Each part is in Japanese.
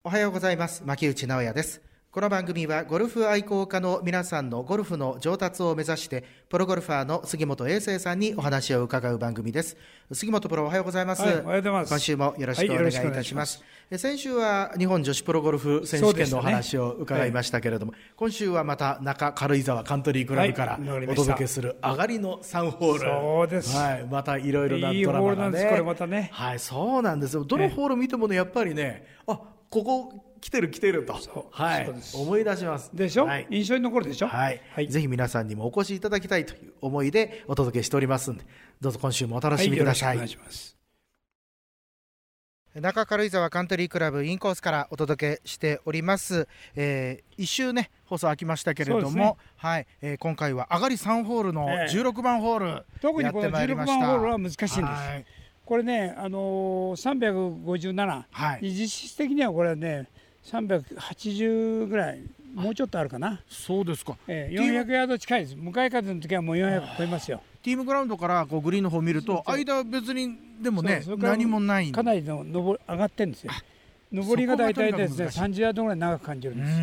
おはようございます。牧内直也です。この番組はゴルフ愛好家の皆さんのゴルフの上達を目指してプロゴルファーの杉本英生さんにお話を伺う番組です。杉本プロ、おはようございます。 はい、おはようございます。 今週もよろしくお願いいたします。先週は日本女子プロゴルフ選手権のお話を伺いましたけれども、今週はまた中軽井沢カントリークラブからお届けする上がりの3ホール。 そうです。 はい、またいろいろなドラマがね。 いいホールなんです、これまたね。 はい、そうなんですよ。どのホール見てもね、やっぱりね、ここ来てると、はい、思い出しますでしょ、 はい、 印象に残るでしょ、 はいはい、ぜひ皆さんにもお越しいただきたいという思いでお届けしておりますので、どうぞ今週もお楽しみください。 よろしくお願いします。 中軽井沢カントリークラブインコースからお届けしております。一周ね放送空きましたけれども、ね、はい、今回は上がり3ホールの16番ホール、 特にこの16番ホールは難しいんです。これね、357、はい、実質的にはこれはね380ぐらい、もうちょっとあるかな。 そうですか。 400ヤード近いです。向かい風の時はもう400超えますよ。 ティームグラウンドからこうグリーンの方を見ると、間別にでもね何もない、 かなりの上がってるんですよ。上りが大体ですね30ヤードぐらい長く感じるんです。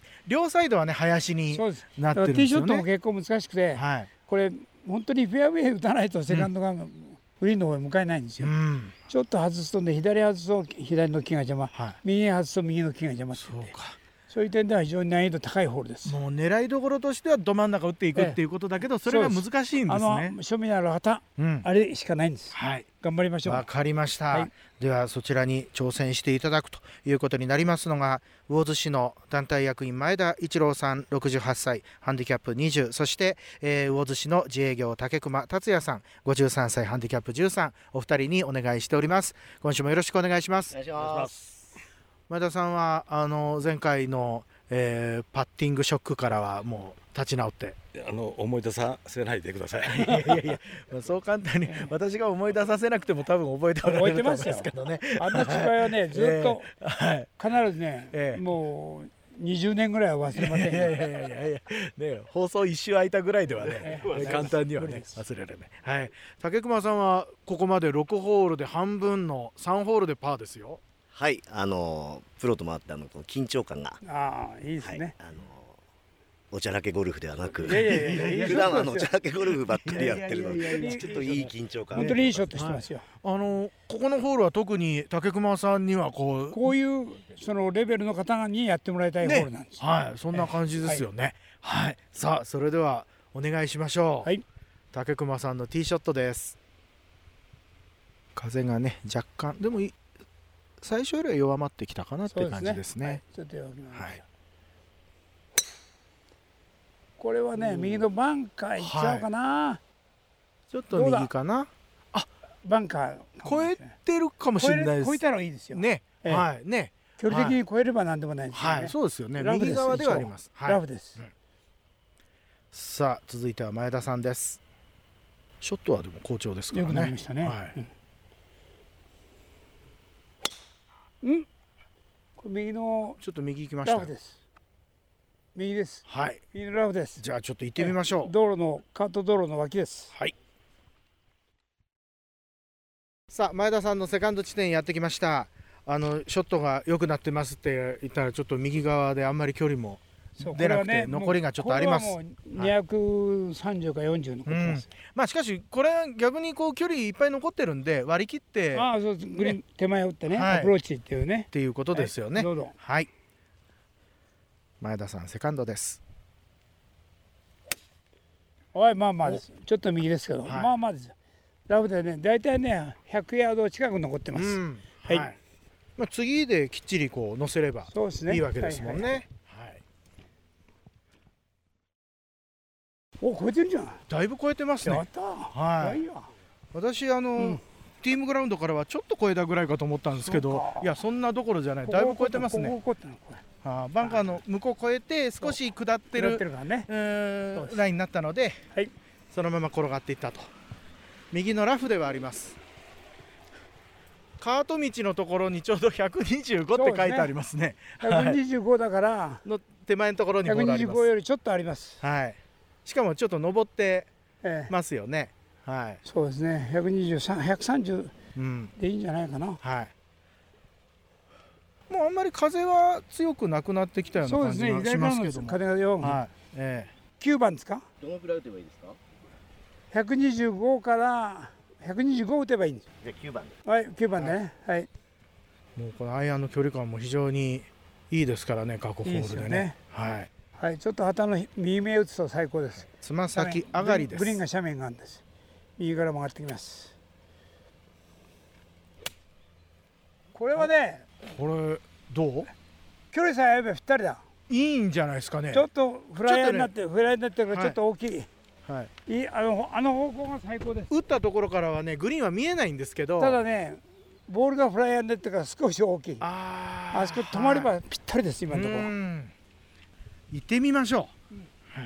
両サイドはね林になってるんですよね。 ティーショットも結構難しくて、はい、これ本当にフェアウェイ打たないとセカンドが、グリーンの方へ向かえないんですよ。ちょっと外すとね、左外すと左の木が邪魔、はい、右外すと右の木が邪魔って言って、そういう点では非常に難易度高いホールです。 もう狙いどころとしてはど真ん中打っていくっていうことだけど、それが難しいんですね。 庶民ある旗、あれしかないんです。はい、頑張りましょう。 わかりました、はい、ではそちらに挑戦していただくということになりますのが、魚津市の団体役員前田一郎さん68歳、ハンディキャップ20、そして、魚津市の自営業竹熊達也さん53歳、ハンディキャップ13、お二人にお願いしております。今週もよろしくお願いします。 お願いします。 前田さんは前回の、パッティングショックからはもう立ち直って思い出させないでください。 いやそう簡単に私が思い出させなくても多分覚えておられると思いますけどね。 あんな失敗はねずっと、必ずね、もう20年ぐらいは忘れませんよ。 ね、放送1週空いたぐらいではね、簡単にはね忘れられない。はい、竹熊さんはここまで6ホールで半分の3ホールでパーですよ。 はい、プロと回って緊張感がいいですね。 はい、おちゃらけゴルフではなく、普段はおちゃらけゴルフばっかりやってるので、ちょっといい緊張感。 本当にいいショットしてますよ。 ここのホールは特に竹熊さんにはこういうそのレベルの方にやってもらいたいホールなんです。 はい、そんな感じですよね。はい、さあそれではお願いしましょう。はい、竹熊さんのティーショットです。風がね若干でも最初よりは弱まってきたかなっていう感じですね。 ちょっと弱くなりました。これはね、右のバンカーいっちゃうかな。 ちょっと右かな。 バンカー越えてるかもしれないです。 越えたらいいですよね。 はいね。 距離的に越えればなんでもないですよね。 はい、そうですよね。右側ではあります。 ラフです。 さあ続いては前田さんです。ショットはでも好調ですからね。 良くなりましたね。これ右のちょっと右行きました。 ラフです。右です。 はい。 右のラフです。 じゃあちょっと行ってみましょう。 カート道路の脇です。 はい。さあ前田さんのセカンド地点やってきました。ショットが良くなってますって言ったらちょっと右側であんまり距離も出なくて残りがちょっとあります。 これはもう230か40残ってます。 まあしかしこれ逆にこう距離いっぱい残ってるんで割り切って、 そうです。グリーン手前打ってね、アプローチっていうね。 っていうことですよね。 どうぞ。 はい。前田さんセカンドです。 まあです。ちょっと右ですけど、まあです。ラフでね、大体ね100ヤード近く残ってます。はい。 まあ次できっちりこう乗せればいいわけですもんね。 超えてるじゃん。 だいぶ超えてますね。 やった。 はい。私ティームグラウンドからはちょっと超えたぐらいかと思ったんですけど、いやそんなどころじゃない。だいぶ超えてますね。バンカーの向こう越えて少し下ってるラインになったので、そのまま転がっていったと。右のラフではあります。カート道のところにちょうど125って書いてありますね。 125だからの手前のところにボールあります。 125よりちょっとあります。 はい。しかもちょっと登ってますよね。はい。 そうですね。123、130でいいんじゃないかな。 はい。 もうあんまり風は強くなくなってきたような感じがしますけども。 風が弱く、9番ですか。 どのくらい打てばいいですか。 125から125打てばいいんです。 じゃあ9番で。 はい、9番でね。はい。 もうこのアイアンの距離感も非常にいいですからね、各ホールでね。はい。 はい、ちょっと旗の右目打つと最高です。 つま先上がりです。 グリーンが斜面があるんです。右から曲がってきます。これはね、 これどう？ 距離さえ合えばぴったりだ。 いいんじゃないですかね。 ちょっとフライヤーになって、フライヤーになってるからちょっと大きい。 はい。 いい、あの方向が最高です。 打ったところからはね、グリーンは見えないんですけど。 ただね、ボールがフライヤーになってから少し大きい。あそこ止まればぴったりです、今のところ。 行ってみましょう。はい。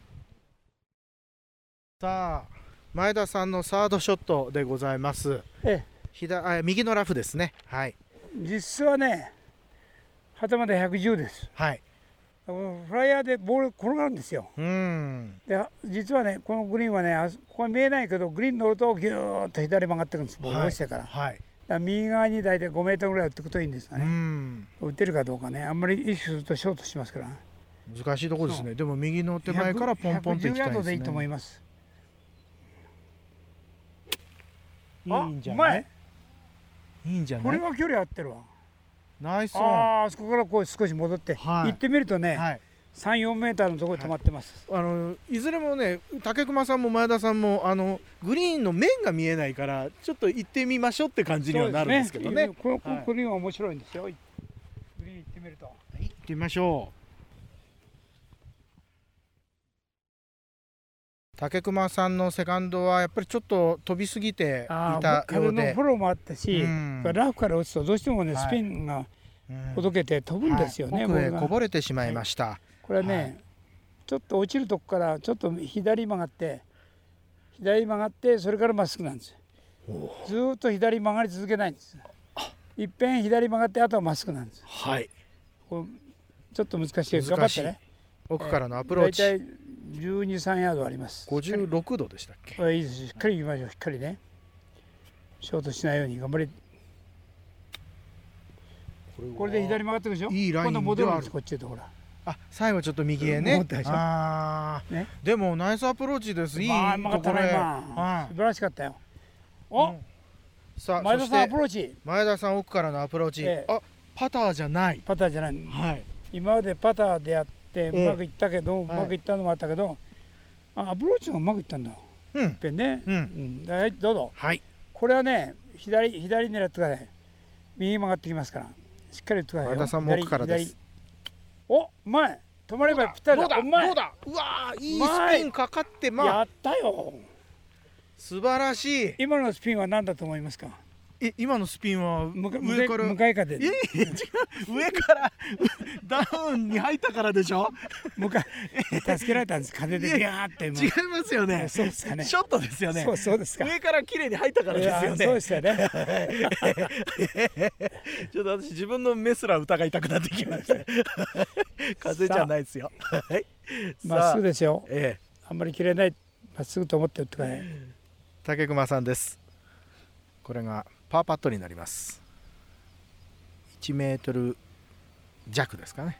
さあ、前田さんのサードショットでございます。右のラフですね。はい。 実はね、旗まで110です。 はい。 フライヤーでボール転がるんですよ。で、実はね、このグリーンはね、ここは見えないけど、グリーン乗るとギューッと左曲がってくるんです。ボール落ちてから。はい。だから右側に大体5メートルぐらい打っていくといいんですがね。打てるかどうかね、あんまり意識するとショートしますから。 難しいところですね。でも右の手前からポンポンっていきたいですね。110ヤードでいいと思います。いいんじゃない？いいんじゃない？ これは距離合ってるわ。 ナイスオン。 あそこからこう少し戻って、行ってみるとね、3、4メーターのところに止まってます。 いずれもね、武隈さんも前田さんもグリーンの面が見えないからちょっと行ってみましょうって感じにはなるんですけどね。 このグリーンは面白いんですよ。グリーン行ってみると。 行ってみましょう。武隈さんのセカンドはやっぱりちょっと飛びすぎていたようで、 風のフォローもあったし、ラフから打つとどうしてもね、スピンがほどけて飛ぶんですよね。 奥へこぼれてしまいました。 これはね、ちょっと落ちるとこからちょっと左曲がってそれからまっすぐなんですよ。ずっと左曲がり続けないんです。いっぺん左曲がってあとはまっすぐなんです。 はい。 ちょっと難しい。頑張ってね。 奥からのアプローチ。 大体12、3ヤードあります。 56度でしたっけ？ いいです。しっかり行きましょう。しっかりね。ショートしないように頑張り。これで左曲がってくるでしょ。 いいラインではある。 今度戻るんです。こっちへとほら。 最後ちょっと右へね。でもナイスアプローチです。いいところへ。 素晴らしかったよ。さあ、前田さんアプローチ。 前田さん奥からのアプローチ。パターじゃない。 パターじゃない。今までパターでやってうまくいったけど、うまくいったのもあったけど、アプローチがうまくいったんだ。いっぺんね。はい、どうぞ。はい。これはね、左狙ってください。右曲がってきますから、しっかり打ってください。 前田さんも奥からです。 前止まればぴったりだ。 どうだ。うわ、いいスピンかかってやったよ。 素晴らしい。 今のスピンは何だと思いますか？ 今のスピンは上から向かい風。 違う、上からダウンに入ったからでしょ。 助けられたんです。風でビャーって。 違いますよね。 そうですかね。 ショットですよね。 そうですか。 上から綺麗に入ったからですよね。 そうですよね。 ちょっと私自分の目すら疑いたくなってきました。風じゃないですよ。 まっすぐですよ。あんまり切れない。まっすぐと思って打ってください。 武隈さんです。これがパーパットになります。1メートル弱ですかね。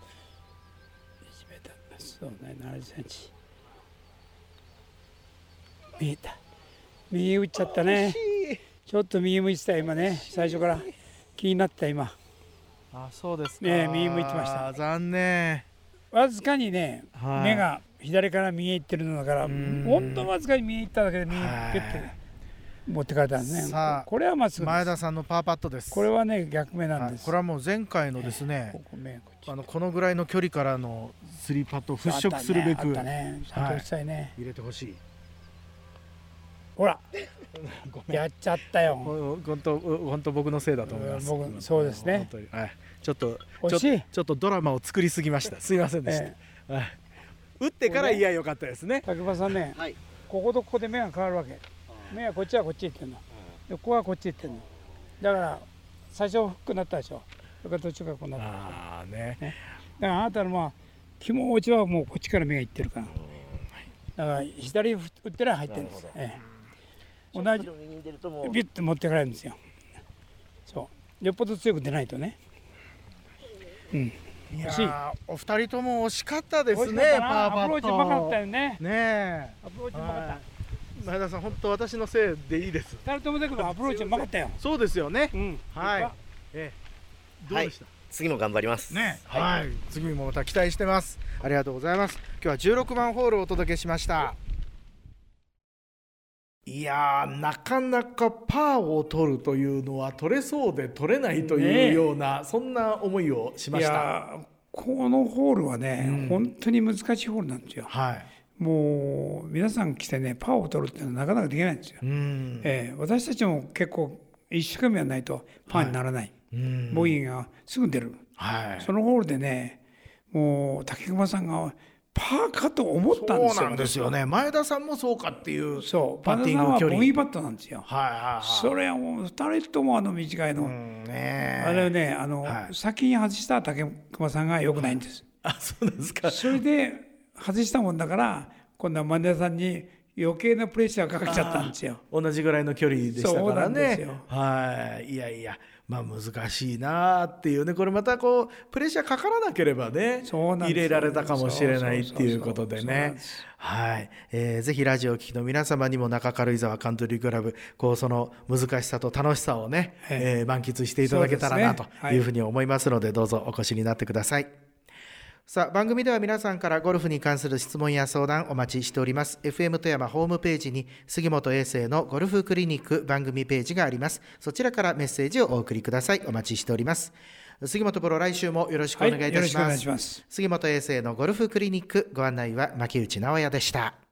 1メートル、そうね、70センチ。見えた。右打っちゃったね。ちょっと右向いてた今ね。最初から気になった今。 そうですか。 ね、右向いてました。 残念。 わずかにね、目が左から右へ行ってるのだから、ほんとわずかに右へ行っただけで右へピュッて。持ってかれたんですね。これはまっすぐです。 前田さんのパーパットです。 これはね、逆目なんです。 これはもう前回のですね、このぐらいの距離からのスリーパットを払拭するべく入れてほしい。 ほらやっちゃったよ。 本当僕のせいだと思います。 そうですね。 ちょっとドラマを作りすぎました。すいませんでした。打ってからよかったですね。 武隈さんね、こことここで目が変わるわけ。目はこっちはこっち行ってんの。でここはこっち行ってんの。だから最初フックになったでしょ。それから途中からこうなった。だからあなたの気持ちはもうこっちから目がいってるから。だから左打ってら入ってるんです。同じビュッて持ってかれるんですよ。そう。よっぽど強く出ないとね。 いやお二人とも惜しかったですね。パーパット。 アプローチうまかったよね。 ねアプローチうまかった。 前田さん、本当私のせいでいいです。 二人ともだけどアプローチうまかったよ。 そうですよね。はい。どうでした？ 次も頑張りますね。はい。次もまた期待してます。ありがとうございます。今日は16番ホールをお届けしました。いやー、なかなかパーを取るというのは取れそうで取れないというような、そんな思いをしました。いやこのホールはね、本当に難しいホールなんですよ。はい、もう皆さん来てねパーを取るっていうのはなかなかできないんですよ。私たちも結構一生懸命やらないとパーにならない、ボギーがすぐ出る、そのホールでね、もう竹熊さんがパーかと思ったんですよ。 そうなんですよね。前田さんもそうかっていう。 パッティング距離。ボギーパットなんですよ。それはもう2人とも短いの。あれね、先に外した竹熊さんが良くないんです。 そうですか。 それで外したもんだから、今度は前田さんに余計なプレッシャーがかかっちゃったんですよ。 同じぐらいの距離でしたからね。 そうなんですよ。 いやいや。難しいなっていうね、これまたこうプレッシャーかからなければね入れられたかもしれないっていうことでね。はい、ぜひラジオを聴きの皆様にも中軽井沢カントリークラブその難しさと楽しさをね、満喫していただけたらなというふうに思いますので、どうぞお越しになってください。さあ、番組では皆さんからゴルフに関する質問や相談お待ちしております。 FM 富山ホームページに杉本英生のゴルフクリニック番組ページがあります。そちらからメッセージをお送りください。お待ちしております。杉本プロ、来週もよろしくお願いいたします。杉本英生のゴルフクリニック、ご案内は牧内直哉でした。